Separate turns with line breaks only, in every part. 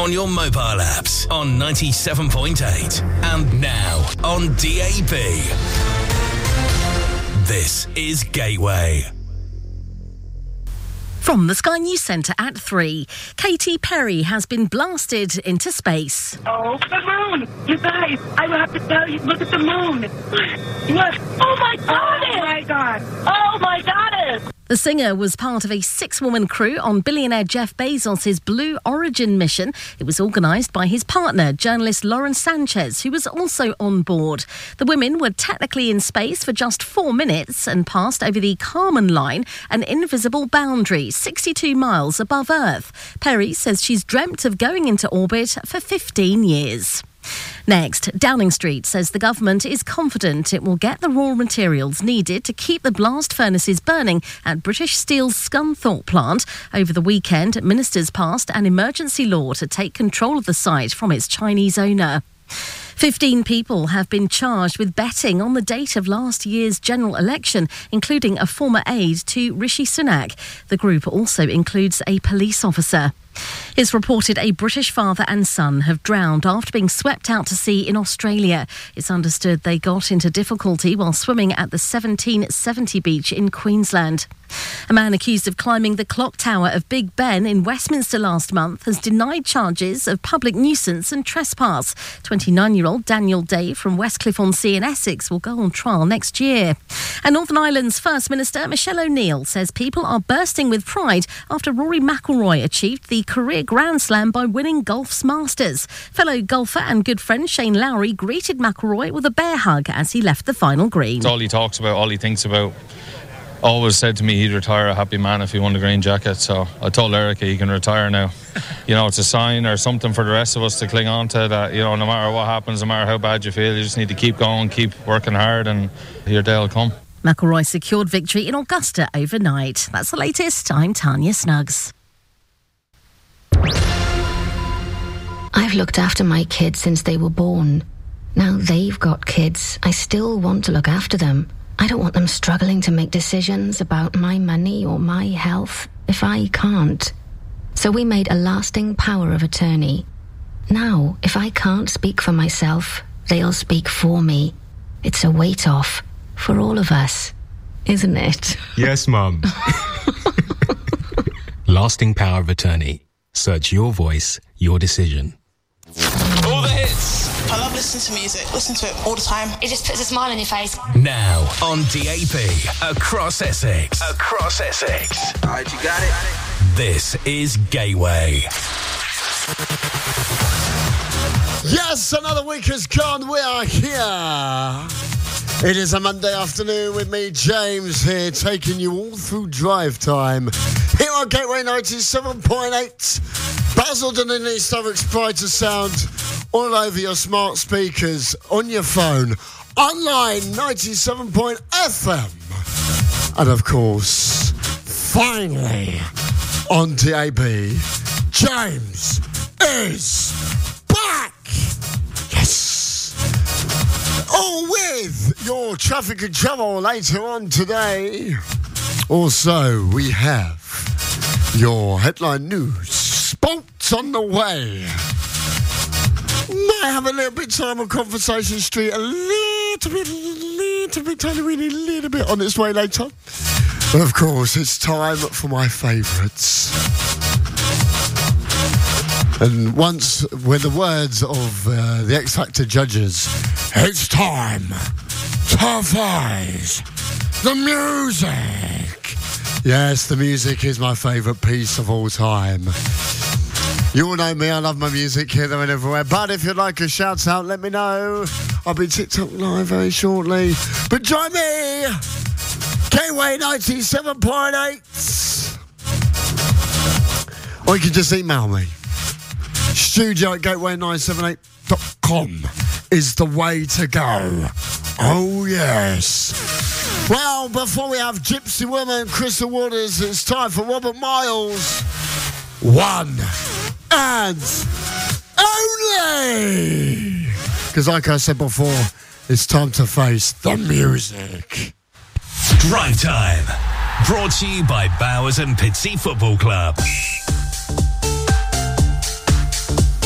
on your mobile apps on 97.8 and now on DAB. This is Gateway.
From the Sky News Centre at 3, Katy Perry has been blasted into space.
Oh, the moon! You guys, I will have to tell you, look at the moon. Look. Oh, my God! Oh, my God! Oh, my God!
The singer was part of a 6-woman crew on billionaire Jeff Bezos' Blue Origin mission. It was organised by his partner, journalist Lauren Sanchez, who was also on board. The women were technically in space for just 4 minutes and passed over the Kármán line, an invisible boundary 62 miles above Earth. Perry says she's dreamt of going into orbit for 15 years. Next, Downing Street says the government is confident it will get the raw materials needed to keep the blast furnaces burning at British Steel's Scunthorpe plant. Over the weekend, ministers passed an emergency law to take control of the site from its Chinese owner. 15 people have been charged with betting on the date of last year's general election, including a former aide to Rishi Sunak. The group also includes a police officer. It's reported a British father and son have drowned after being swept out to sea in Australia. It's understood they got into difficulty while swimming at the 1770 beach in Queensland. A man accused of climbing the clock tower of Big Ben in Westminster last month has denied charges of public nuisance and trespass. 29-year-old Daniel Day from Westcliff-on-Sea in Essex will go on trial next year. And Northern Ireland's First Minister Michelle O'Neill says people are bursting with pride after Rory McIlroy achieved the career Grand Slam by winning golf's Masters. Fellow golfer and good friend Shane Lowry greeted McIlroy with a bear hug as he left the final green.
It's all he talks about, all he thinks about. Always said to me he'd retire a happy man if he won the green jacket, so I told Erica he can retire now. You know, it's a sign or something for the rest of us to cling on to, that, you know, no matter what happens, no matter how bad you feel, you just need to keep going, keep working hard, and your day will come.
McIlroy secured victory in Augusta overnight. That's the latest. I'm Tanya Snuggs.
I've looked after my kids since they were born. Now they've got kids. I still want to look after them. I don't want them struggling to make decisions about my money or my health if I can't. So we made a lasting power of attorney. Now, if I can't speak for myself, they'll speak for me. It's a weight off for all of us, isn't it?
Yes, Mum. Lasting power of attorney. Search your voice, your decision.
All the hits.
I love listening to music. Listen to it all the time.
It just puts a smile on your face.
Now on DAB across Essex. Across Essex.
All right, you got it.
This is Gateway.
Yes, another week has gone. We are here. It is a Monday afternoon with me, James, here, taking you all through drive time. Here on Gateway 97.8. Basildon and East Southwark's Pride to Sound, all over your smart speakers, on your phone, online 97.FM. And of course, finally, on DAB, James is back! Yes! All with your traffic and travel later on today. Also, we have your headline news, sports on the way. Might have a little bit of time on Conversation Street, a little bit, tiny, little bit on its way later. But of course, it's time for my favourites. And once, with the words of the X Factor judges, it's time to face the music. Yes, the music is my favourite piece of all time. You all know me, I love my music here, there and everywhere. But if you'd like a shout out, let me know. I'll be TikTok live very shortly. But join me, Gateway 97.8. Or you can just email me. studio@gateway978.com is the way to go. Oh, yes. Well, before we have Gypsy Woman, Crystal Waters, it's time for Robert Miles. One and only. Because like I said before, it's time to face the music.
Drive Time. Brought to you by Bowers and Pitsea Football Club.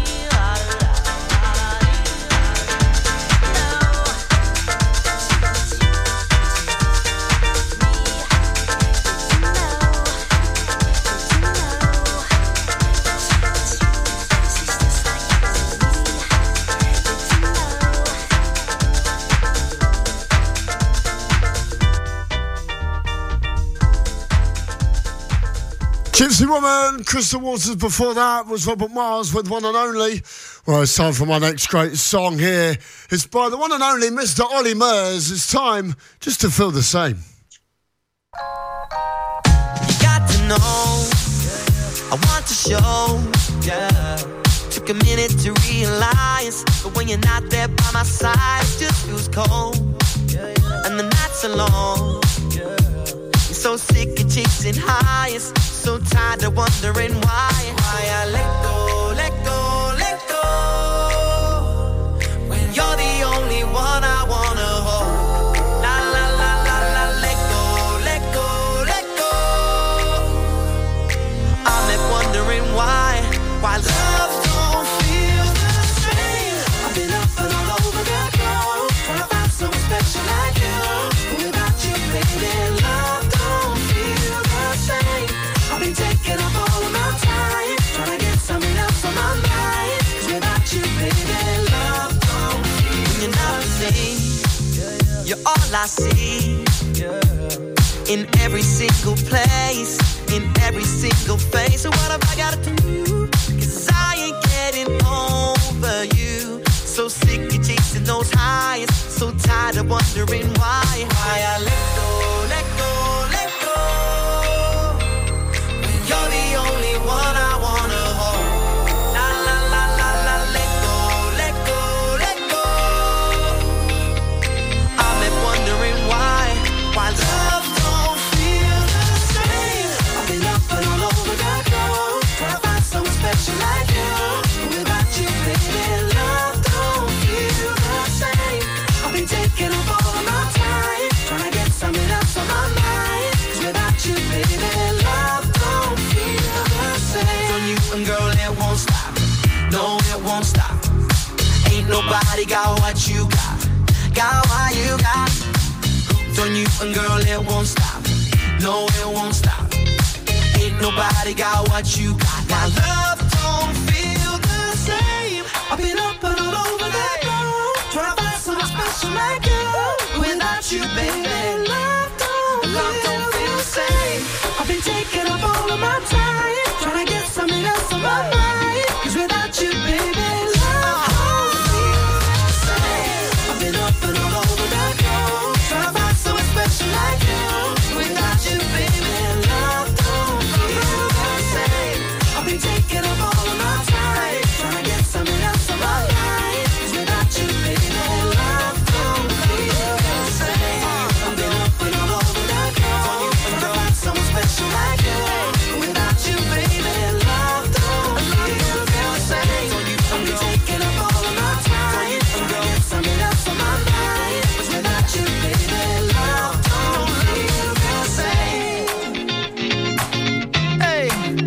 Gypsy Woman, Crystal Waters. Before that was Robert Miles with One and Only. Well, it's time for my next great song here. It's by the one and only Mr. Ollie Murs. It's time just to feel the same.
You got to know, I want to show, yeah. Took a minute to realize, but when you're not there by my side, it just feels cold, and the nights are long. I'm so sick of chasing highs, so tired of wondering why I let go, let go, let go, when you're the only one I wanna hold. La la la la la, let go, let go, let go. I'm left wondering why love don't feel the same. I've been up and all over the globe, trying to find someone special like you. Without you, baby, love don't feel the same. I've been taking up all of my time, trying to get something else on my mind. 'Cause without you, baby, love don't feel. When you're not with me, you're all I see. In every single place, in every single face. So what have I gotta do? 'Cause I ain't getting over over you. So sick of chasing those highs, so tired of wondering why I let go, let go, let go. When you're the only one I wanna hold. La la la la la, let go, let go, let go. I'm left wondering why love don't feel the same. I've been up and all over the globe, trying to find someone special like you. Without you, baby, love don't feel the same. I've been taking up all of my time, trying to get something else on my mind. 'Cause without you, baby, love don't feel the same. On you and girl, it won't stop. No, it won't stop. Ain't nobody got what you got. Got what you got. On you and girl, it won't stop. No, it won't stop. Ain't nobody got what you got. Now love don't feel the same. I've been up and all over that globe, trying to find someone special like you. Without you, baby, love don't feel the same. I've been taking up all of my time, trying to get something else on my mind. 'Cause without you, baby, love don't feel the same. I've been up and all over that globe, trying to find someone special like you. Without you, baby, love don't feel the same. I've been taking up all of my time, trying to get something else on my mind. 'Cause without you, baby, love don't feel the same. I've been up and all over that globe, trying to find someone special like you. Without you, baby, love don't feel the same. I've been taking up all of my time, trying to get something else on my mind. 'Cause without you, baby, love don't feel the same. Hey,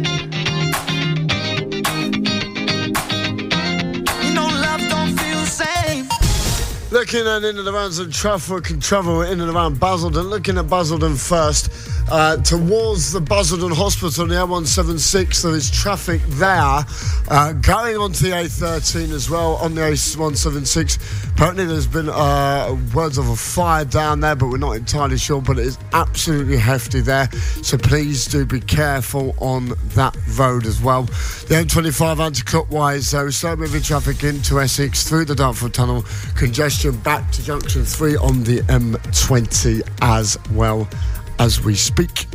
you know love don't feel the same.
Looking at in and around some traffic and travel in and around Basildon. Looking at Basildon first, towards the Basildon Hospital, the A176, there is traffic there. Going on to the A13 as well, on the A176. Apparently there's been words of a fire down there, but we're not entirely sure, but it is absolutely hefty there. So please do be careful on that road as well. The M25 anti-clockwise, though, slow moving traffic into Essex, through the Dartford Tunnel, congestion back to junction 3 on the M20 as well as we speak.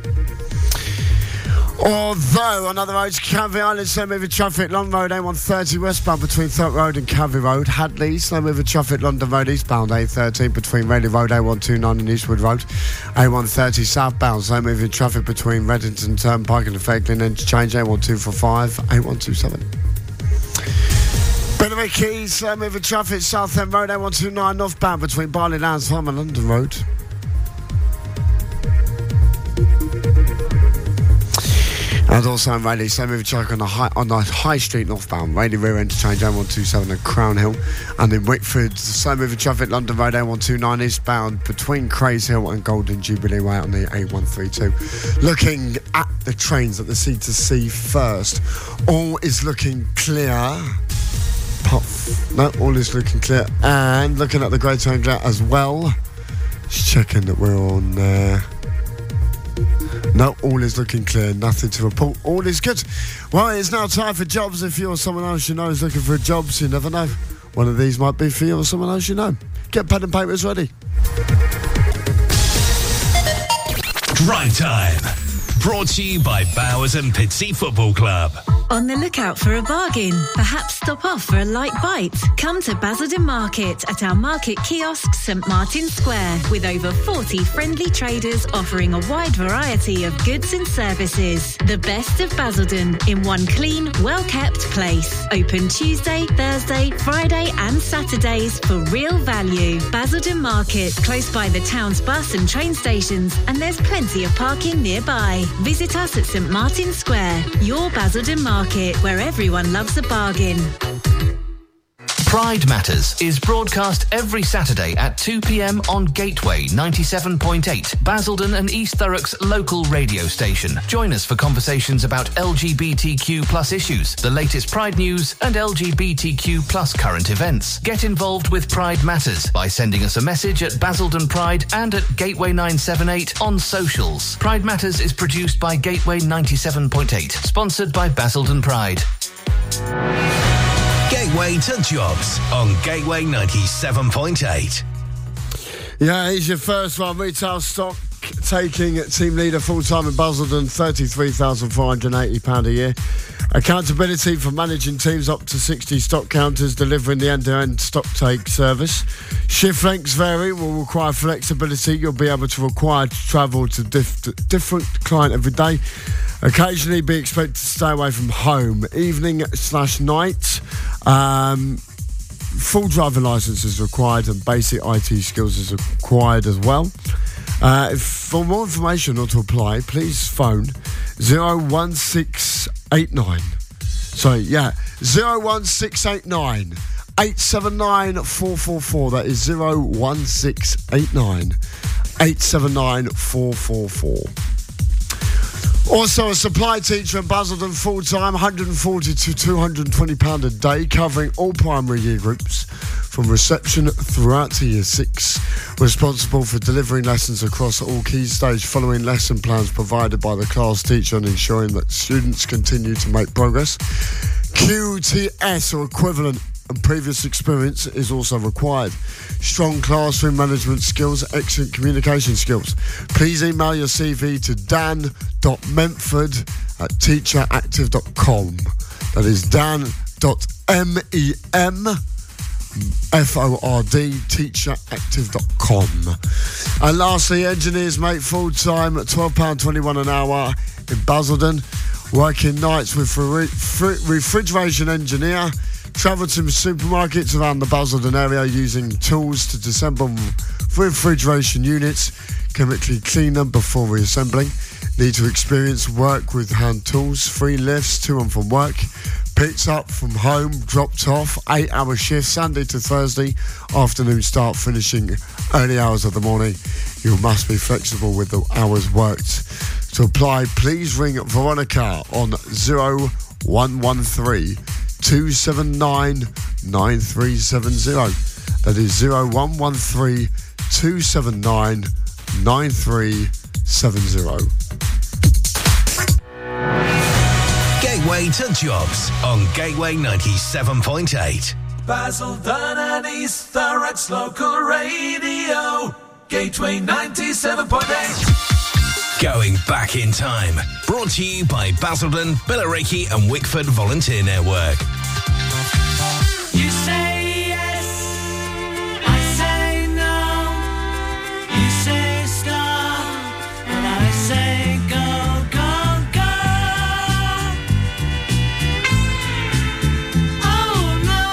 Although on other roads, Canvey Island, slow moving traffic, Long Road A130 westbound between Thorpe Road and Canvey Road. Hadley, slow moving traffic, London Road eastbound A13 between Raleigh Road A129 and Eastwood Road. A130 southbound, slow moving traffic between Reddington Turnpike and the Fairglen Interchange A1245, A127. Benwick Keys, slow moving traffic, Southend Road A129 northbound between Barley Lands Farm and London Road. And also in Raleigh, slow moving traffic on the High Street northbound, Raleigh Rear Interchange A127 and Crown Hill. And in Whitford, slow moving traffic, London Road A129 eastbound between Crays Hill and Golden Jubilee Way on the A132. Looking at the trains at the C2C first, all is looking clear. No, all is looking clear. And looking at the Greater Anglia as well, just checking that we're on there. No, all is looking clear. Nothing to report. All is good. Well, it's now time for jobs. If you or someone else you know is looking for jobs, you never know. One of these might be for you or someone else you know. Get pen and papers ready.
Drive Time. Brought to you by Bowers and Pitsea Football Club.
On the lookout for a bargain? Perhaps stop off for a light bite? Come to Basildon Market at our market kiosk, St Martin Square, with over 40 friendly traders offering a wide variety of goods and services. The best of Basildon in one clean, well-kept place. Open Tuesday, Thursday, Friday and Saturdays for real value. Basildon Market, close by the town's bus and train stations, and there's plenty of parking nearby. Visit us at St Martin Square, your Basildon Market, where everyone loves a bargain.
Pride Matters is broadcast every Saturday at 2 p.m. on Gateway 97.8, Basildon and East Thurrock's local radio station. Join us for conversations about LGBTQ plus issues, the latest Pride news and LGBTQ plus current events. Get involved with Pride Matters by sending us a message at Basildon Pride and at Gateway 978 on socials. Pride Matters is produced by Gateway 97.8, sponsored by Basildon Pride.
Gateway to Jobs on Gateway 97.8.
Yeah, here's your first one. Retail stock taking team leader full-time in Basildon, £33,480 a year. Accountability for managing teams up to 60 stock counters, delivering the end-to-end stock take service. Shift lengths vary, will require flexibility. You'll be able to require to travel to different client every day. Occasionally be expected to stay away from home. Evening/night. Full driving licence is required and basic IT skills is required as well. For more information or to apply, please phone 01689. 01689 879 444. That is 01689 879 444. Also, a supply teacher in Basildon full-time, £140 to £220 a day, covering all primary year groups from reception throughout to year 6. Responsible for delivering lessons across all key stages, following lesson plans provided by the class teacher and ensuring that students continue to make progress. QTS or equivalent and previous experience is also required. Strong classroom management skills, excellent communication skills. Please email your CV to dan.memford@teacheractive.com. That is dan.memford, teacheractive.com. And lastly, engineers make full-time at £12.21 an hour in Basildon. Working nights with refrigeration engineer. Travel to supermarkets around the Basildon area using tools to disassemble refrigeration units. Chemically clean them before reassembling. Need to experience work with hand tools. 3 lifts to and from work. Picked up from home, dropped off. 8-hour shifts, Sunday to Thursday. Afternoon start, finishing early hours of the morning. You must be flexible with the hours worked. To apply, please ring Veronica on 0113 279 9370. That is 0113 279 9370.
Gateway to Jobs on Gateway 97.8.
Basildon and East Thurrock's local radio. Gateway 97.8.
Going back in time. Brought to you by Basildon, Billericay and Wickford Volunteer Network.
You say yes, I say no. You say stop, and I say go, go, go. Oh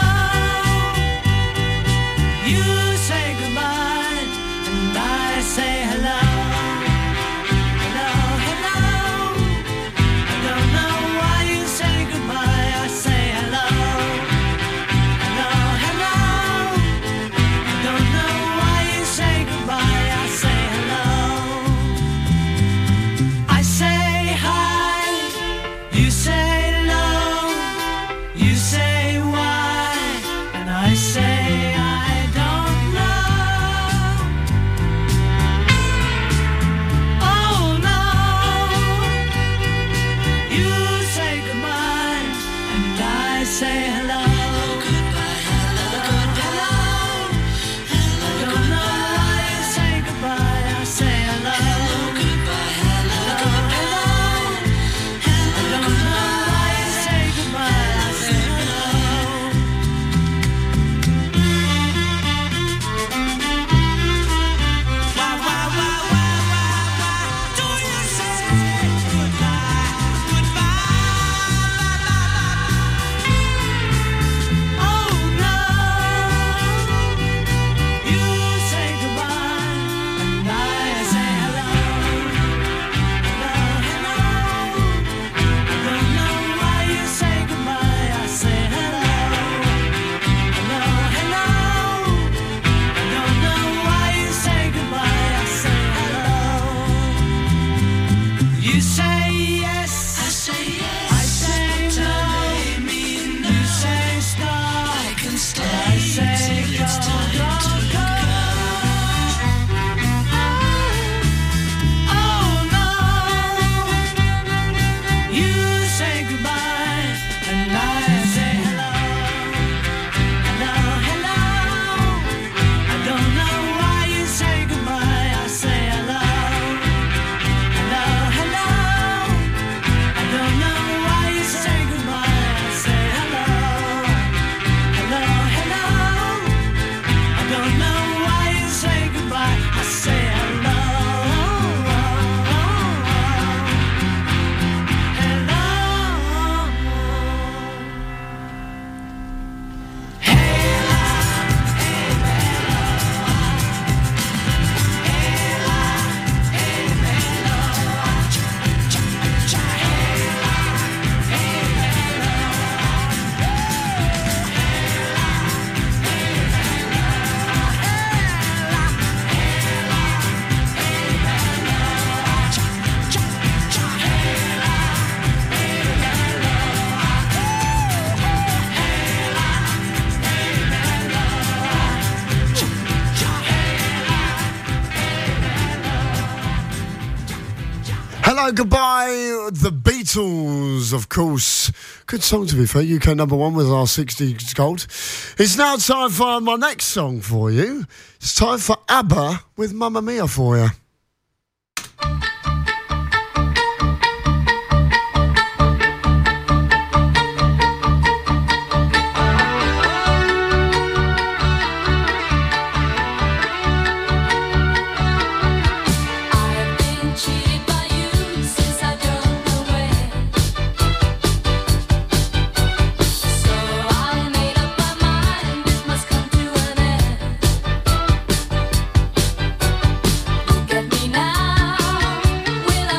no. You say goodbye, and I say hello.
goodbye, The Beatles, of course. Good song, to be fair. UK number one with our 60s gold. It's now time for my next song for you. It's time for ABBA with Mamma Mia for you.
Get me now.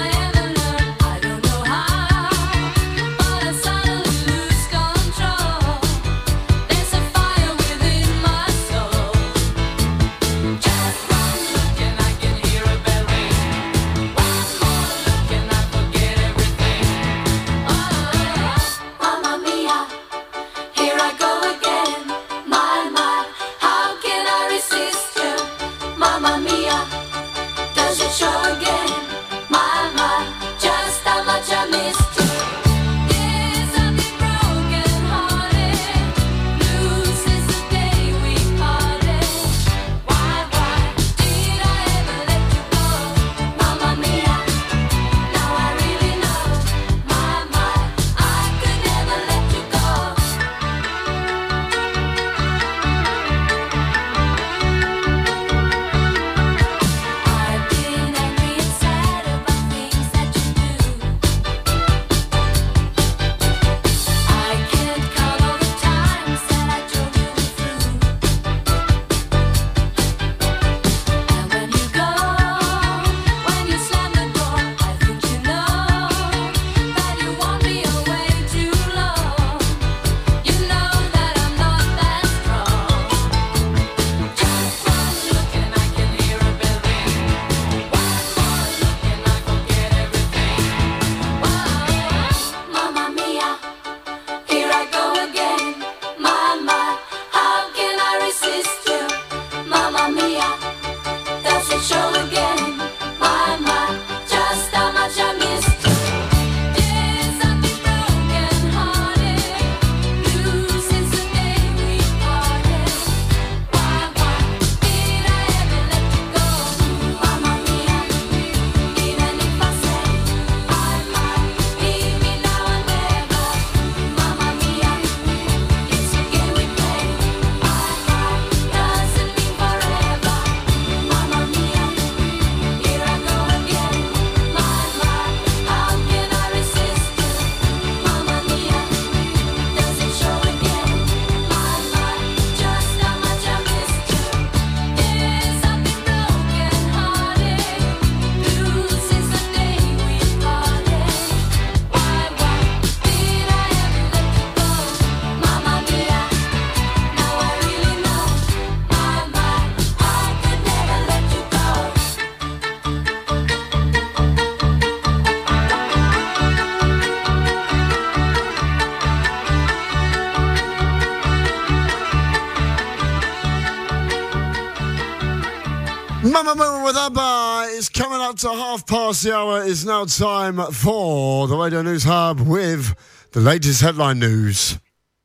Mamma Mia with ABBA is coming up to 1:30. It's now time for the Radio News Hub with the latest headline news.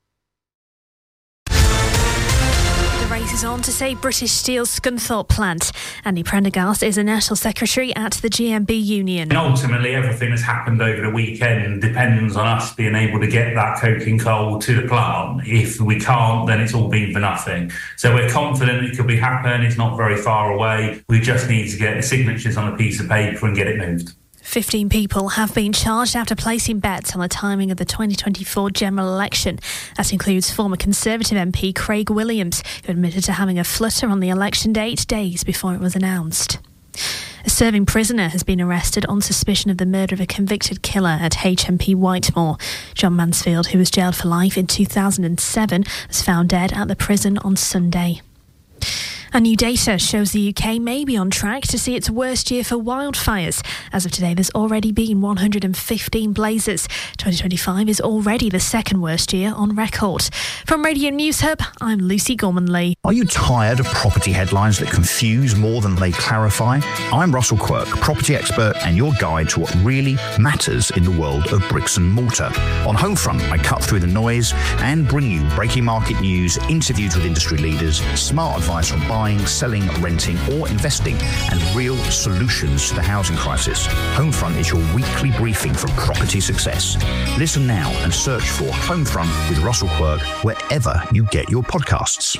The race is on to save British Steel's Scunthorpe plant. Andy Prendergast is a National Secretary at the GMB Union.
And ultimately, everything that's happened over the weekend depends on us being able to get that coking coal to the plant. If we can't, then it's all been for nothing. So we're confident it could be happen. It's not very far away. We just need to get the signatures on a piece of paper and get it moved.
15 people have been charged after placing bets on the timing of the 2024 general election. That includes former Conservative MP Craig Williams, who admitted to having a flutter on the election date days before it was announced. A serving prisoner has been arrested on suspicion of the murder of a convicted killer at HMP Whitemoor. John Mansfield, who was jailed for life in 2007, was found dead at the prison on Sunday. And new data shows the UK may be on track to see its worst year for wildfires. As of today, there's already been 115 blazes. 2025 is already the second worst year on record. From Radio News Hub, I'm Lucy Gorman-Lee.
Are you tired of property headlines that confuse more than they clarify? I'm Russell Quirk, property expert and your guide to what really matters in the world of bricks and mortar. On Homefront, I cut through the noise and bring you breaking market news, interviews with industry leaders, smart advice on buying, selling, renting or investing, and real solutions to the housing crisis. Homefront is your weekly briefing for property success. Listen now and search for Homefront with Russell Quirk wherever you get your podcasts.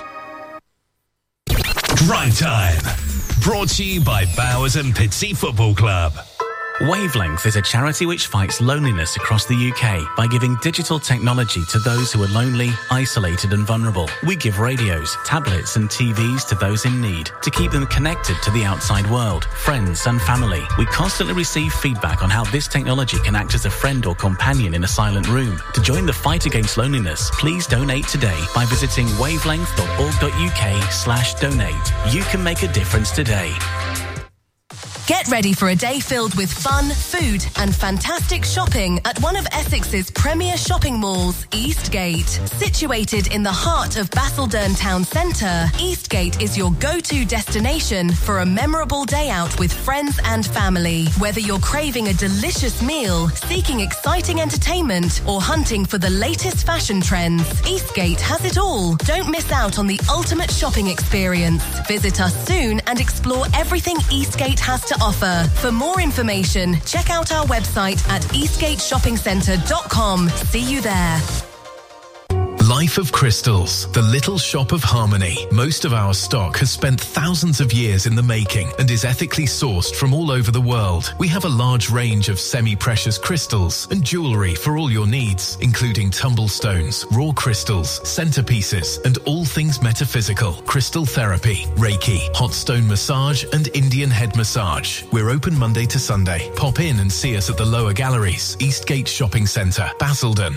Drive Time. Brought to you by Bowers and Pitsea Football Club.
Wavelength is a charity which fights loneliness across the UK by giving digital technology to those who are lonely, isolated and vulnerable. We give radios, tablets and TVs to those in need to keep them connected to the outside world, friends and family. We constantly receive feedback on how this technology can act as a friend or companion in a silent room. To join the fight against loneliness, please donate today by visiting wavelength.org.uk/donate. You can make a difference today.
Get ready for a day filled with fun, food and fantastic shopping at one of Essex's premier shopping malls, Eastgate. Situated in the heart of Basildon Town Centre, Eastgate is your go-to destination for a memorable day out with friends and family. Whether you're craving a delicious meal, seeking exciting entertainment or hunting for the latest fashion trends, Eastgate has it all. Don't miss out on the ultimate shopping experience. Visit us soon and explore everything Eastgate has to offer. For more information, check out our website at eastgateshoppingcentre.com. See you there.
Life of Crystals, the little shop of harmony. Most of our stock has spent thousands of years in the making and is ethically sourced from all over the world. We have a large range of semi-precious crystals and jewellery for all your needs, including tumblestones, raw crystals, centerpieces, and all things metaphysical, crystal therapy, Reiki, hot stone massage, and Indian head massage. We're open Monday to Sunday. Pop in and see us at the lower galleries, Eastgate Shopping Centre, Basildon.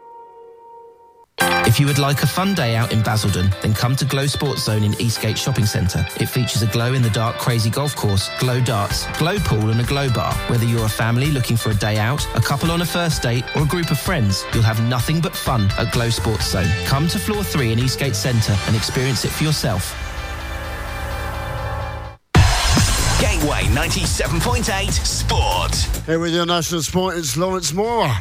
If you would like a fun day out in Basildon, then come to Glow Sports Zone in Eastgate Shopping Centre. It features a glow-in-the-dark crazy golf course, glow darts, glow pool and a glow bar. Whether you're a family looking for a day out, a couple on a first date or a group of friends, you'll have nothing but fun at Glow Sports Zone. Come to floor 3 in Eastgate Centre and experience it for yourself.
Gateway 97.8 Sport.
Here with your national sport, it's Lawrence Moore.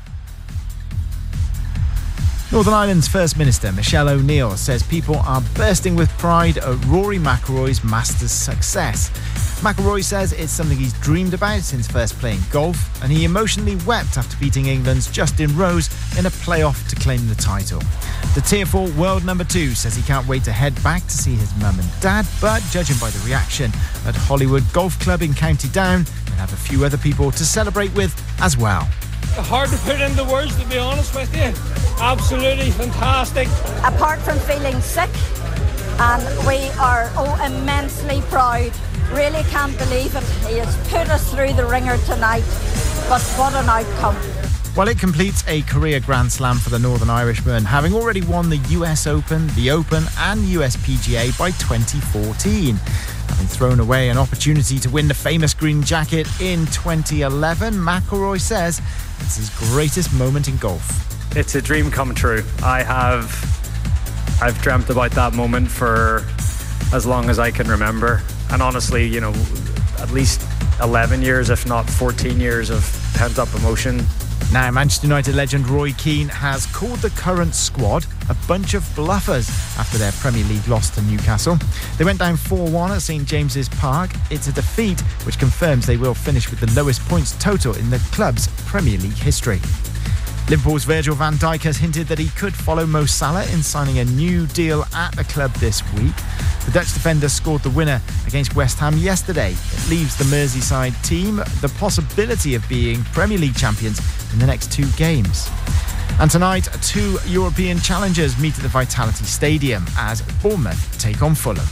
Northern Ireland's First Minister, Michelle O'Neill, says people are bursting with pride at Rory McIlroy's Masters success. McIlroy says it's something he's dreamed about since first playing golf, and he emotionally wept after beating England's Justin Rose in a playoff to claim the title. The Tier 4 world number 2 says he can't wait to head back to see his mum and dad, but judging by the reaction at Hollywood Golf Club in County Down, he'll have a few other people to celebrate with as well.
Hard to put into words, to be honest with you. Absolutely fantastic.
Apart from feeling sick, and we are immensely proud. Really can't believe it. He has put us through the ringer tonight, but what an outcome.
Well, it completes a career Grand Slam for the Northern Irishman, having already won the US Open, the Open and US PGA by 2014. Having thrown away an opportunity to win the famous green jacket in 2011, McIlroy says it's his greatest moment in golf.
It's a dream come true. I've dreamt about that moment for as long as I can remember. And honestly, you know, at least 11 years, if not 14 years of pent-up emotion.
Now, Manchester United legend Roy Keane has called the current squad a bunch of bluffers after their Premier League loss to Newcastle. They went down 4-1 at St James's Park. It's a defeat which confirms they will finish with the lowest points total in the club's Premier League history. Liverpool's Virgil van Dijk has hinted that he could follow Mo Salah in signing a new deal at the club this week. The Dutch defender scored the winner against West Ham yesterday. It leaves the Merseyside team the possibility of being Premier League champions in the next 2 games. And tonight, 2 European challengers meet at the Vitality Stadium as Bournemouth take on Fulham.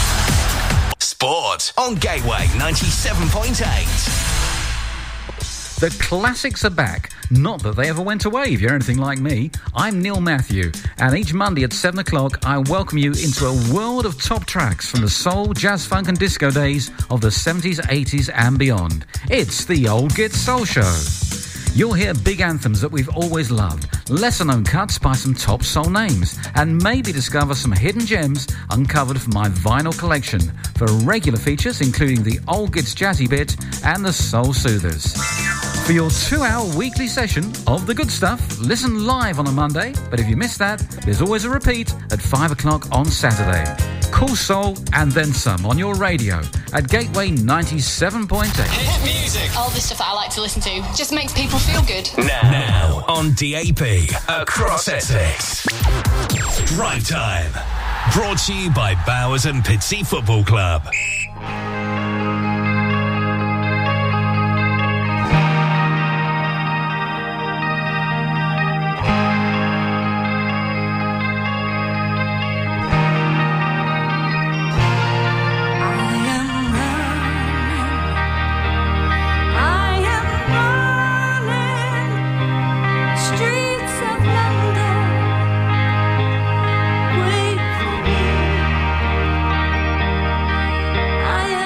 Sport on Gateway 97.8.
The classics are back. Not that they ever went away, if you're anything like me. I'm Neil Matthew, and each Monday at 7 o'clock, I welcome you into a world of top tracks from the soul, jazz, funk and disco days of the 70s, 80s and beyond. It's the Old Git Soul Show. You'll hear big anthems that we've always loved, lesser-known cuts by some top soul names, and maybe discover some hidden gems uncovered from my vinyl collection for regular features including the Old Gits Jazzy Bit and the Soul Soothers. For your 2-hour weekly session of the good stuff, listen live on a Monday, but if you miss that, there's always a repeat at 5 o'clock on Saturday. Cool soul and then some on your radio at Gateway 97.8.
Hit music. All the stuff that I like to listen to just makes people feel good.
Now on DAB across Essex. Drive Time. Brought to you by Bowers and Pitsea Football Club.
I am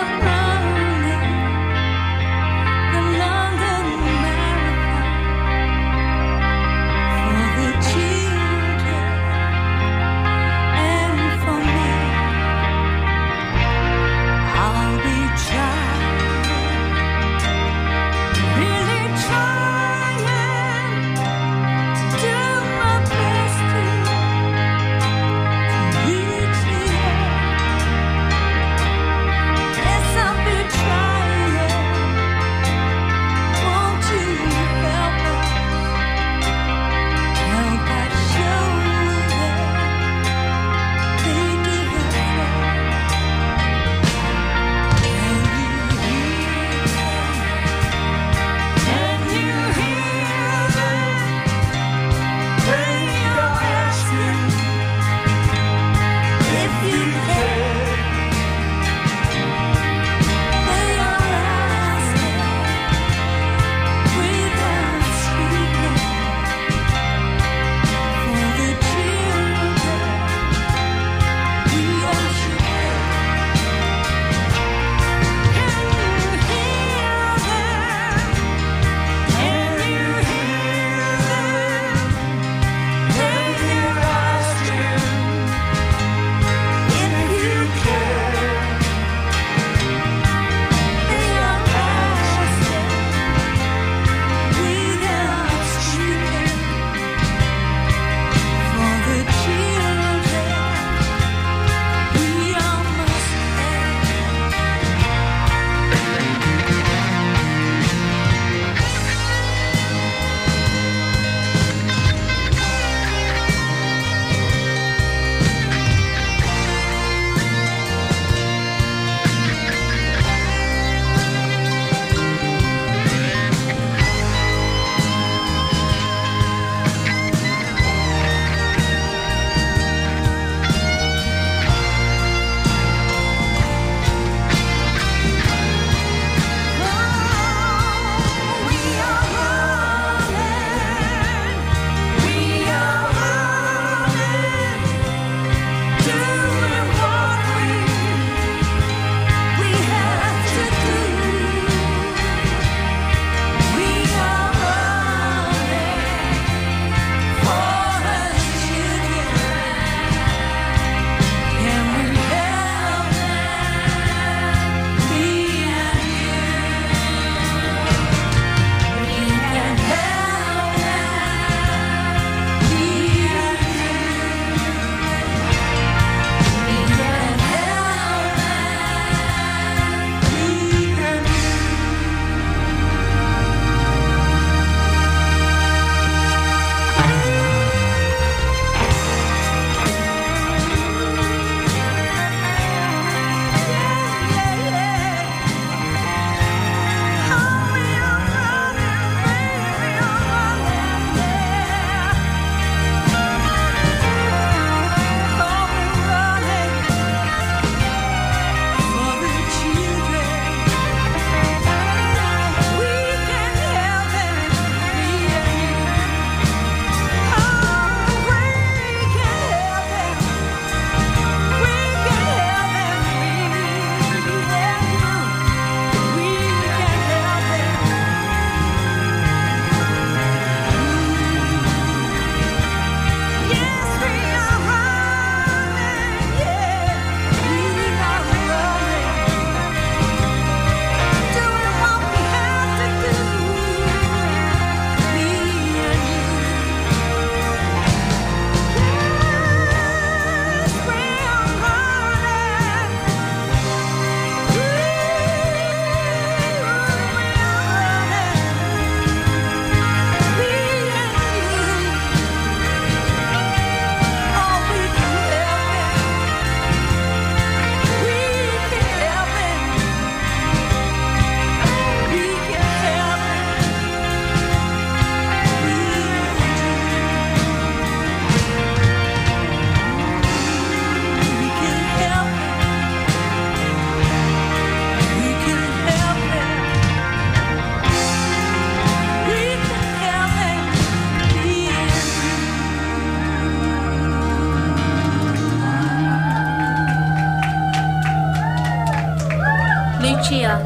Lucia.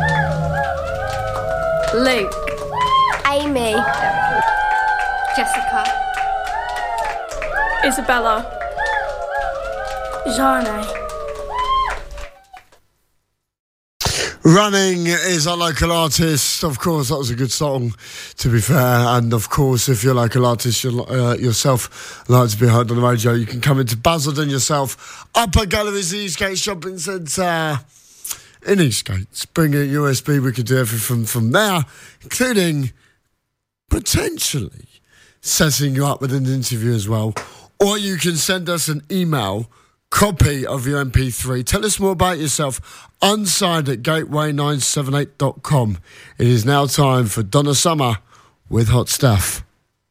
Luke. Amy. Jessica. Isabella. Zane.
Running is our local artist. Of course, that was a good song, to be fair. And of course, if you're a local artist yourself, like to be heard on the radio, you can come into Basildon yourself. Upper Galleries, the Eastgate Shopping Centre in Eastgate. Bring a USB. We could do everything from there, including potentially setting you up with an interview as well. Or you can send us an email, copy of your MP3. Tell us more about yourself. Unsigned at gateway978.com. It is now time for Donna Summer with Hot Stuff.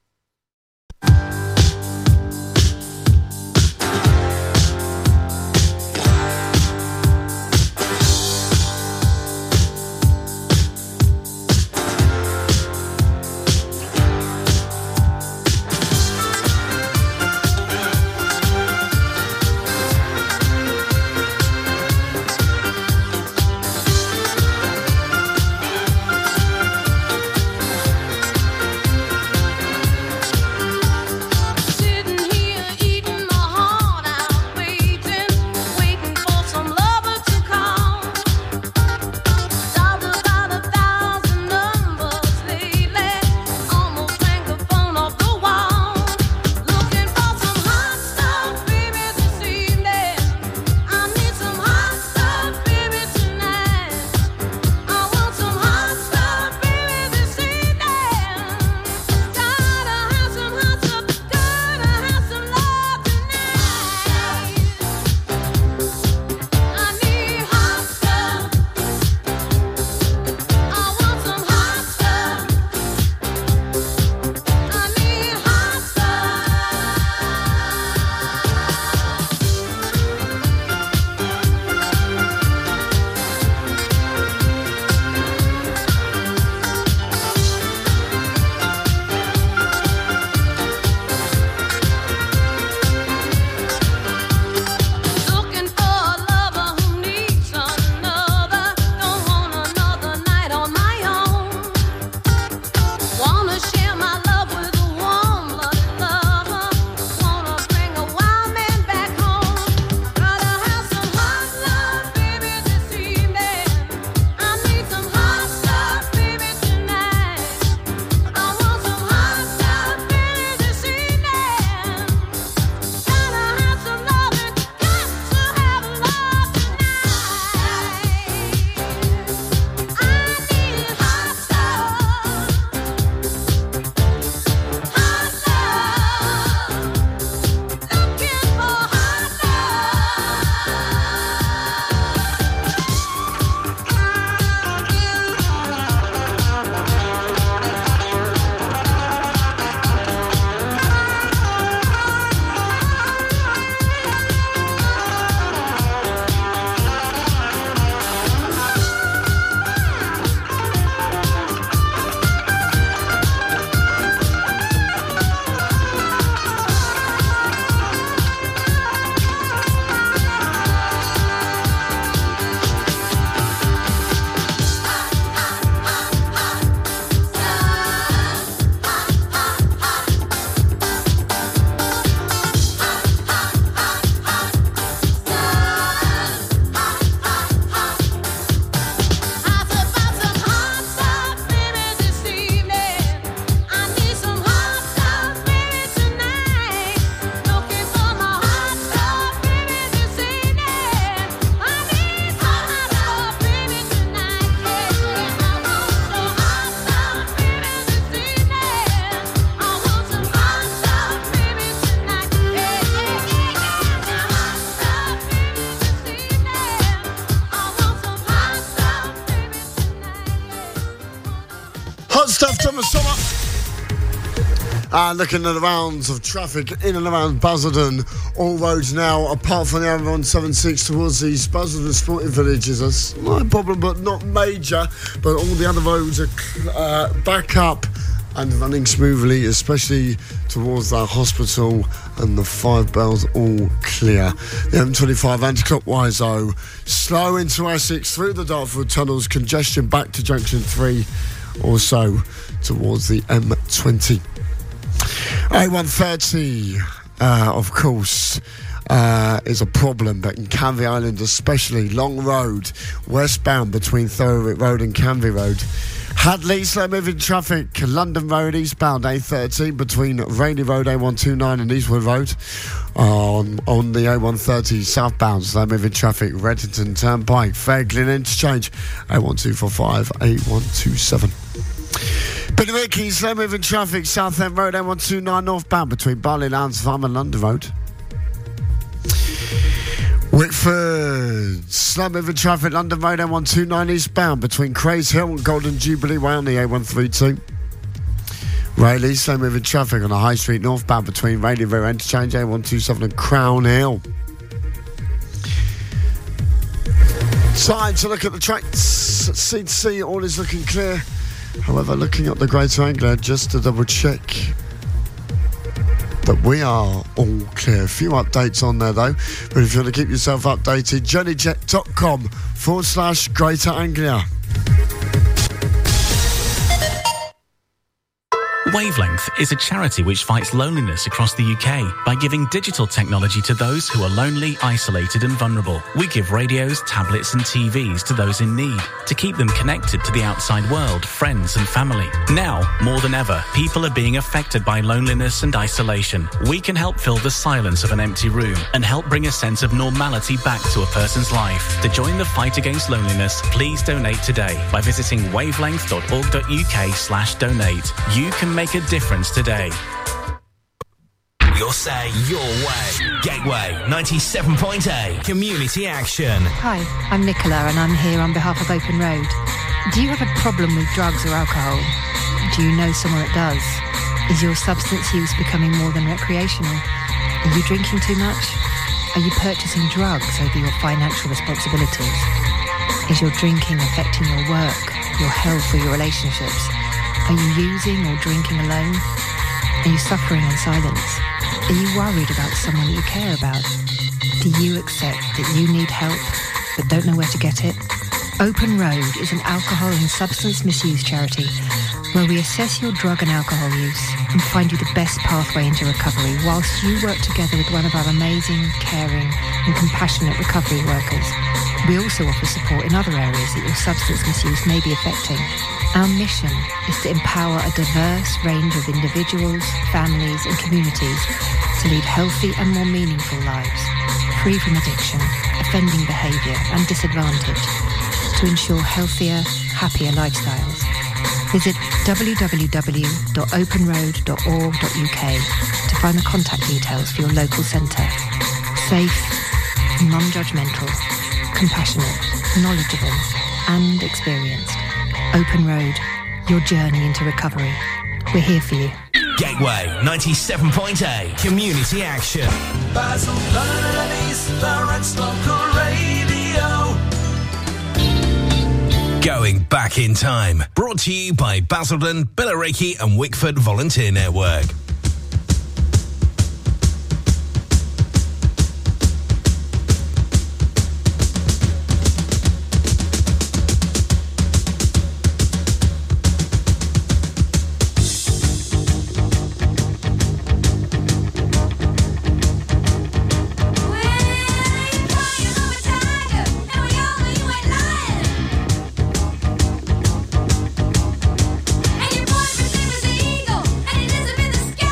Hot stuff, Thomas Summer. Looking at the rounds of traffic in and around Basildon, all roads now, apart from the M176 towards the Basildon Sporting Village, is a slight problem, but not major. But all the other roads are back up and running smoothly, especially towards the hospital, and the 5 bells all clear. The M25 anti-clockwise though, slow into Essex through the Dartford tunnels, congestion back to junction 3, also towards the M20. A130, of course, is a problem, but in Canvey Island especially, long road westbound between Thurwick Road and Canvey Road. Hadley, slow moving traffic, London Road eastbound A13 between Rainey Road, A129 and Eastwood Road. On the A130 southbound, slow moving traffic, Reddington Turnpike, Fair Glyn Interchange, A1245, A127. Billericay, slow moving traffic, Southend Road, A129 northbound between Barley Lowndes Farm and London Road. Wickford, slow moving traffic, London Road, A129 eastbound between Crays Hill and Golden Jubilee Way on the A132. Rayleigh, slow moving traffic on the High Street northbound between Rayleigh Rear Interchange, A127 and Crown Hill. Time to look at the tracks. Sea to sea, all is looking clear. However, looking at the Greater Anglia, just to double check that we are all clear. A few updates on there though, but if you want to keep yourself updated, journeyjet.com/Greater Anglia.
Wavelength is a charity which fights loneliness across the UK by giving digital technology to those who are lonely, isolated and vulnerable. We give radios, tablets and TVs to those in need to keep them connected to the outside world, friends and family. Now, more than ever, people are being affected by loneliness and isolation. We can help fill the silence of an empty room and help bring a sense of normality back to a person's life. To join the fight against loneliness, please donate today by visiting wavelength.org.uk/donate. You can make a difference today.
Your say, your way. Gateway 97.8 Community Action.
Hi, I'm Nicola and I'm here on behalf of Open Road. Do you have a problem with drugs or alcohol? Do you know someone that does? Is your substance use becoming more than recreational? Are you drinking too much? Are you purchasing drugs over your financial responsibilities? Is your drinking affecting your work, your health or your relationships? Are you using or drinking alone? Are you suffering in silence? Are you worried about someone that you care about? Do you accept that you need help but don't know where to get it? Open Road is an alcohol and substance misuse charity where we assess your drug and alcohol use and find you the best pathway into recovery whilst you work together with one of our amazing, caring and compassionate recovery workers. We also offer support in other areas that your substance misuse may be affecting. Our mission is to empower a diverse range of individuals, families and communities to lead healthy and more meaningful lives, free from addiction, offending behaviour and disadvantage, to ensure healthier, happier lifestyles. Visit www.openroad.org.uk to find the contact details for your local centre. Safe, non-judgmental, compassionate, knowledgeable and experienced. Open Road, your journey into recovery. We're here for you.
Gateway 97.8 Community Action.
Basil and East Thurrock's local radio.
Going back in time. Brought to you by Basildon, Billericay and Wickford Volunteer Network.
And your boyfriend's name is Eagle, and he lives up in the sky.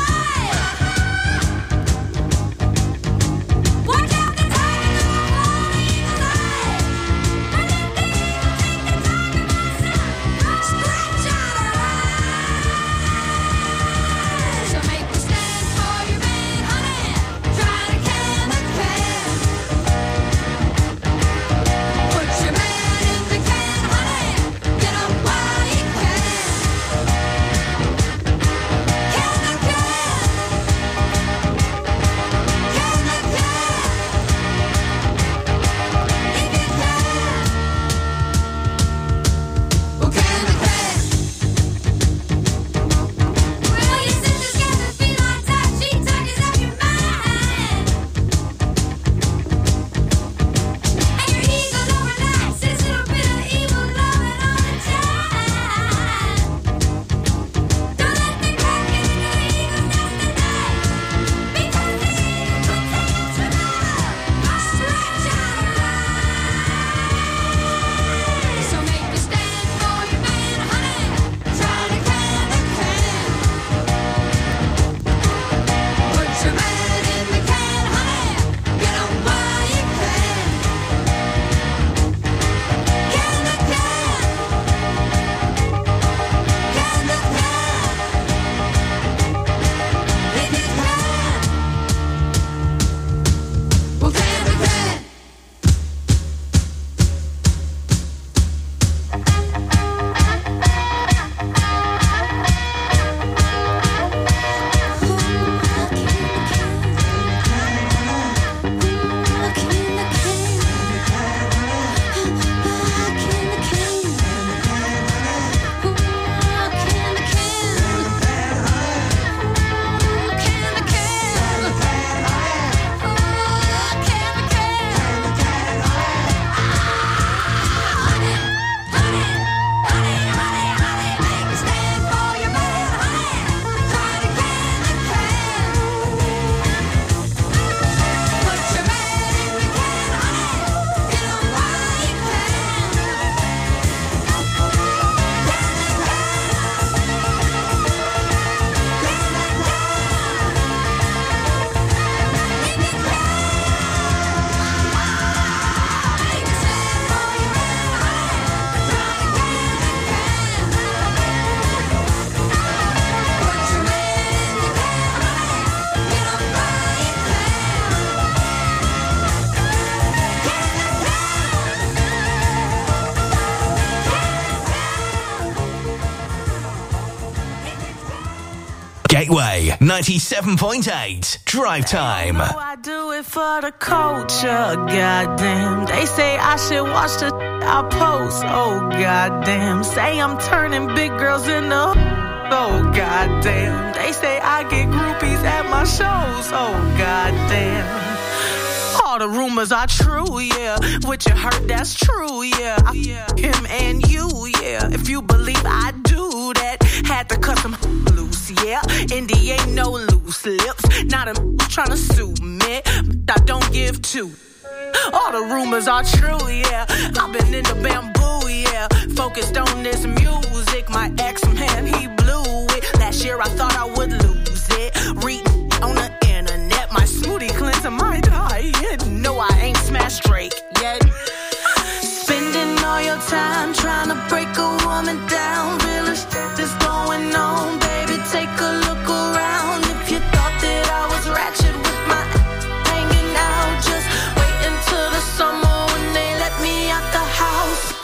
Gateway 97.8 Drive Time.
I do it for the culture, goddamn. They say I should watch the I post, oh goddamn. Say I'm turning big girls into oh goddamn. They say I get groupies at my shows, oh goddamn. All the rumors are true, yeah. What you heard, that's true, yeah. Him and you, yeah. If you believe I do that, had to cut some loose, yeah. Indy ain't no loose lips. Not a tryna sue me. I don't give two. All the rumors are true, yeah. I've been in the bamboo, yeah. Focused on this music. My ex, man, he blew it. Last year I thought I would lose it. Reading on the internet, my smoothie cleanser might die. No, I ain't smashed Drake yet. Spending all your time trying to break a woman down. Real shit is going on, baby. Take a look around. If you thought that I was ratchet with my hanging out, just wait until the summer when they let me out the house.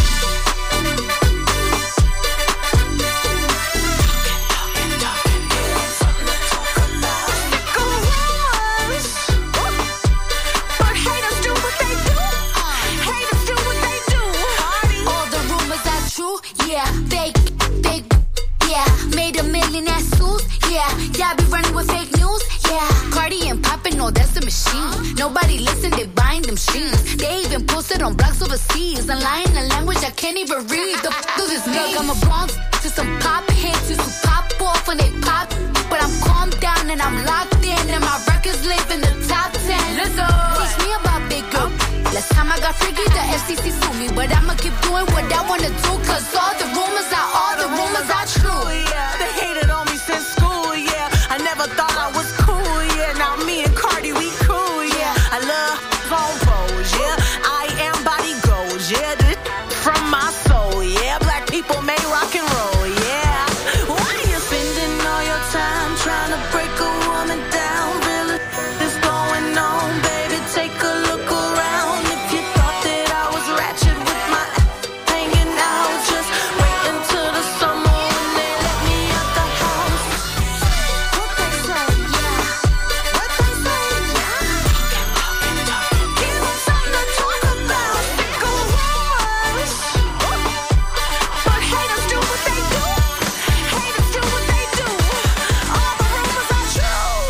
Yeah, I be running with fake news, yeah. Cardi and poppin', no, that's the machine. Nobody listen, they buying them streams. They even posted on blogs overseas and lying in language I can't even read. The do this look, I'm a Bronx to some pop hits, used to pop off when they pop. But I'm calmed down and I'm locked in, and my records live in the top 10. Let's go. Teach me about big girl. Last time I got freaky, the FCC sued me, but I'ma keep doing what I wanna do, cause all the rumors are true.
Yeah, they hated on me since school, yeah. I never thought I was cool, yeah. Now me and Cardi, we cool, yeah. I love phone pose, yeah. I am body goals, yeah. This from my soul, yeah. Black people may rock and roll, yeah. Why you spending all your time trying to break a woman down? Really, is going on, baby? Take a look around. If you thought that I was ratchet with my hanging out, just wait until the summer when they let me out the house. What they say, yeah. What they say, yeah. Give them something to talk about. Sick of wars. But haters do what they do. Haters do what they do. All the rumors are true.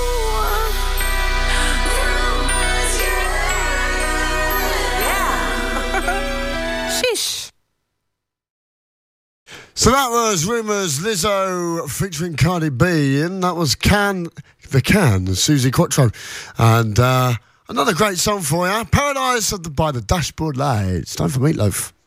Rumors, yeah. Sheesh.
So that was Rumours, Lizzo featuring Cardi B, and that was Can, Susie Quattro. And another great song for you, Paradise by the Dashboard Lights. Time for Meatloaf.